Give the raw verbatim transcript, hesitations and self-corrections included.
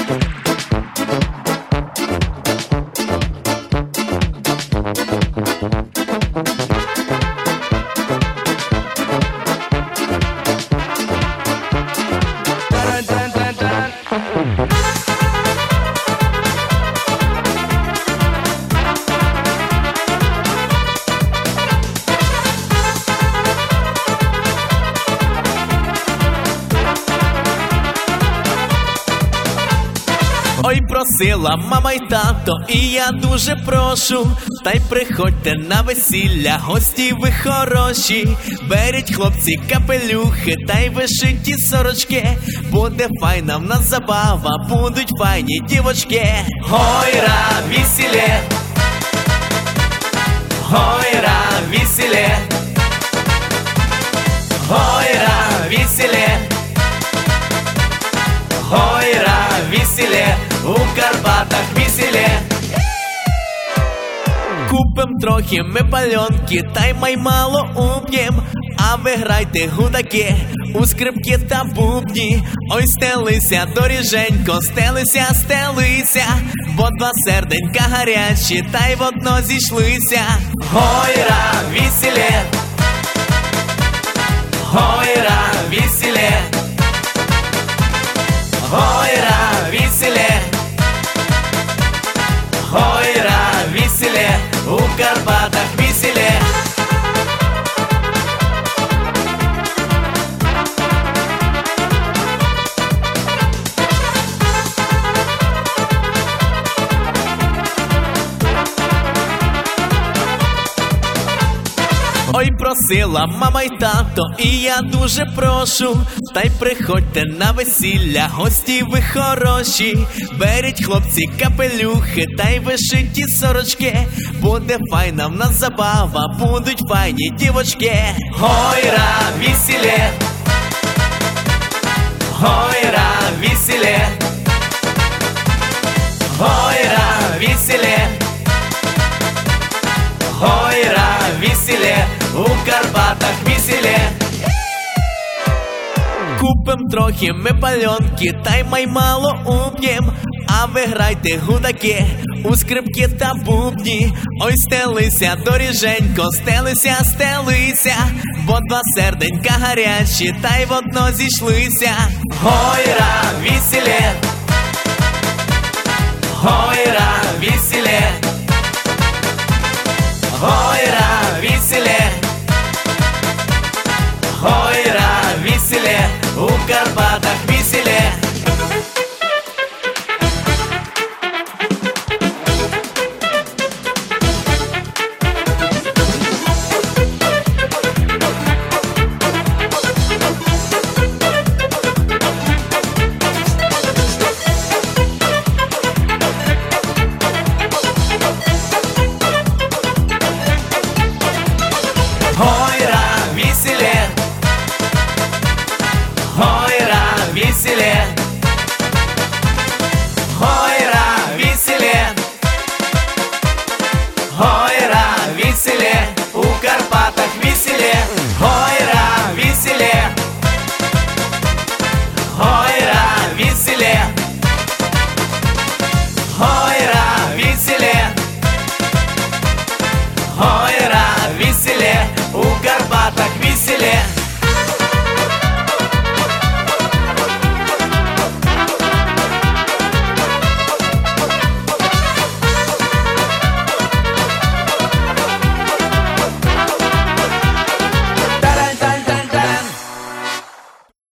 Ой, просила мама й тато, і я дуже прошу, та й приходьте на весілля, гості ви хороші. Беріть, хлопці, капелюхи, та й вишиті сорочки. Буде файна в нас забава, будуть файні дівочки. Гойра, весілє, гойра, весілє, гойра, весілє, гойра, весілє, у Карпатах весілє. Купим трохи ми пальонки, та й маймало уп'єм. А ви грайте гудаки у скрипки та бубні. Ой, стелися, доріженько, стелися, стелися, бо два серденька гарячі, та й водно зійшлися. Гойра, весілє, гойра, весілє, гойра, весілє, гойра, весілє, у Карпатах весілє. Ой, просила мама й тато, і я дуже прошу, та й приходьте на весілля, гості ви хороші. Беріть, хлопці, капелюхи, та й вишиті сорочки. Буде файна в нас забава, будуть файні дівочки. Гойра, весілє, гойра, весілє, гойра, весілє, гойра, весілє, у Карпатах весілє. Купим трохи ми пальонки, та й маймало уп'єм. А ви грайте гудаки у скрипки та бубні. Ой, стелися, доріженько, стелися, стелися, бо два серденька гарячі, та й водно зійшлися. Гойра,